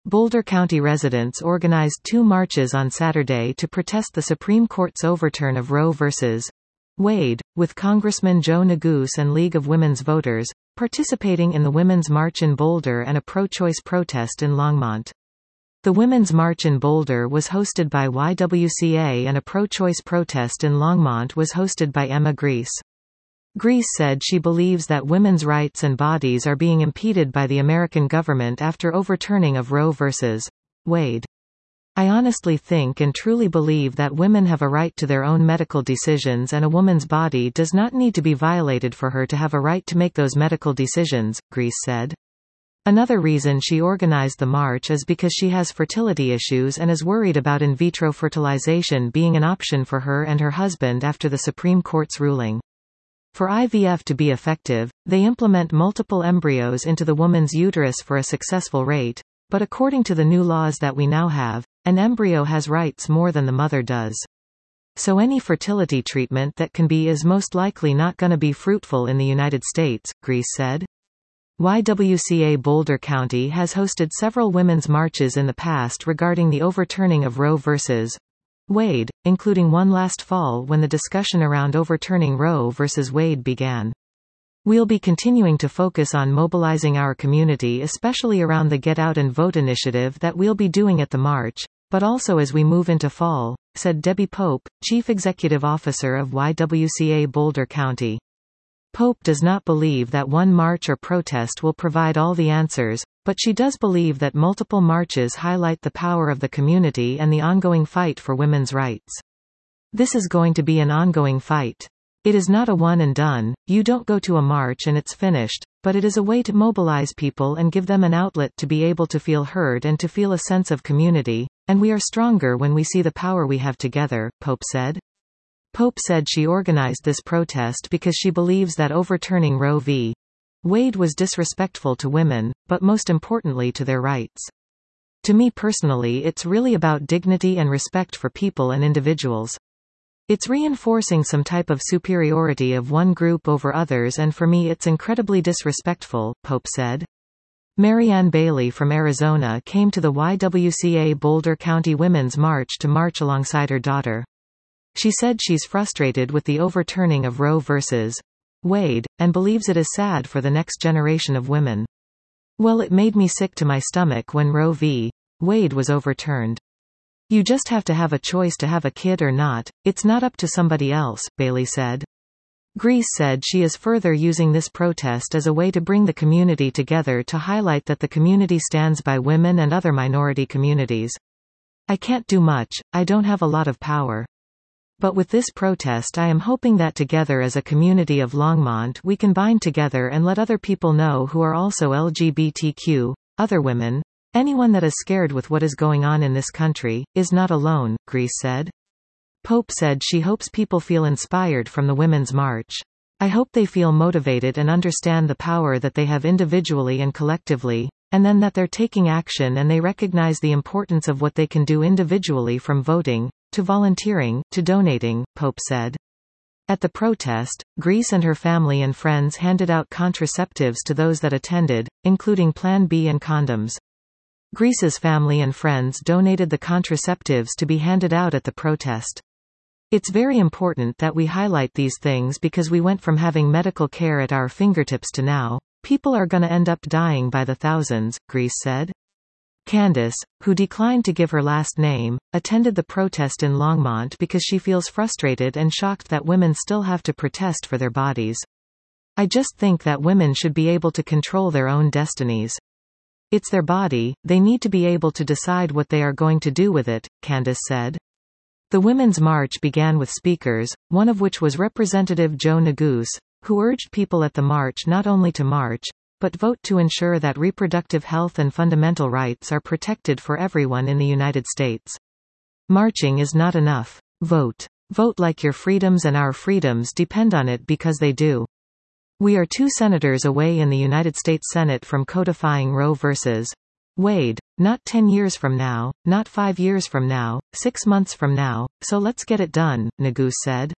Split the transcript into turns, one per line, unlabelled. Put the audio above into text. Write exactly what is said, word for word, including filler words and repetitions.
Boulder County residents organized two marches on Saturday to protest the Supreme Court's overturn of Roe v. Wade, with Congressman Joe Neguse and League of Women's Voters participating in the Women's March in Boulder and a pro-choice protest in Longmont. The Women's March in Boulder was hosted by Y W C A and a pro-choice protest in Longmont was hosted by Emma Grease. Grease said she believes that women's rights and bodies are being impeded by the American government after overturning of Roe v. Wade. I honestly think and truly believe that women have a right to their own medical decisions and a woman's body does not need to be violated for her to have a right to make those medical decisions, Grease said. Another reason she organized the march is because she has fertility issues and is worried about in vitro fertilization being an option for her and her husband after the Supreme Court's ruling. For I V F to be effective, they implement multiple embryos into the woman's uterus for a successful rate, but according to the new laws that we now have, an embryo has rights more than the mother does. So any fertility treatment that can be is most likely not going to be fruitful in the United States, Grease said. Y W C A Boulder County has hosted several women's marches in the past regarding the overturning of Roe v. Wade, including one last fall when the discussion around overturning Roe v. Wade began. We'll be continuing to focus on mobilizing our community, especially around the Get Out and Vote initiative that we'll be doing at the march, but also as we move into fall, said Debbie Pope, Chief Executive Officer of Y W C A Boulder County. Pope does not believe that one march or protest will provide all the answers, but she does believe that multiple marches highlight the power of the community and the ongoing fight for women's rights. This is going to be an ongoing fight. It is not a one and done, you don't go to a march and it's finished, but it is a way to mobilize people and give them an outlet to be able to feel heard and to feel a sense of community, and we are stronger when we see the power we have together, Pope said. Pope said she organized this protest because she believes that overturning Roe v. Wade was disrespectful to women, but most importantly to their rights. To me personally, it's really about dignity and respect for people and individuals. It's reinforcing some type of superiority of one group over others, and for me it's incredibly disrespectful, Pope said. Marianne Bailey from Arizona came to the Y W C A Boulder County Women's March to march alongside her daughter. She said she's frustrated with the overturning of Roe v. Wade, and believes it is sad for the next generation of women. Well, it made me sick to my stomach when Roe v. Wade was overturned. You just have to have a choice to have a kid or not, it's not up to somebody else, Bailey said. Grease said she is further using this protest as a way to bring the community together to highlight that the community stands by women and other minority communities. I can't do much, I don't have a lot of power. But with this protest I am hoping that together as a community of Longmont we can bind together and let other people know who are also L G B T Q, other women, anyone that is scared with what is going on in this country, is not alone, Grease said. Pope said she hopes people feel inspired from the Women's March. I hope they feel motivated and understand the power that they have individually and collectively, and then that they're taking action and they recognize the importance of what they can do individually, from voting, to volunteering, to donating, Pope said. At the protest, Grease and her family and friends handed out contraceptives to those that attended, including Plan B and condoms. Grease's family and friends donated the contraceptives to be handed out at the protest. It's very important that we highlight these things because we went from having medical care at our fingertips to now, people are gonna end up dying by the thousands, Grease said. Candace, who declined to give her last name, attended the protest in Longmont because she feels frustrated and shocked that women still have to protest for their bodies. I just think that women should be able to control their own destinies. It's their body, they need to be able to decide what they are going to do with it, Candace said. The Women's March began with speakers, one of which was Representative Joe Neguse, who urged people at the march not only to march, but vote to ensure that reproductive health and fundamental rights are protected for everyone in the United States. Marching is not enough. Vote. Vote like your freedoms and our freedoms depend on it, because they do. We are two senators away in the United States Senate from codifying Roe v. Wade, not ten years from now, not five years from now, six months from now, so let's get it done, Neguse said.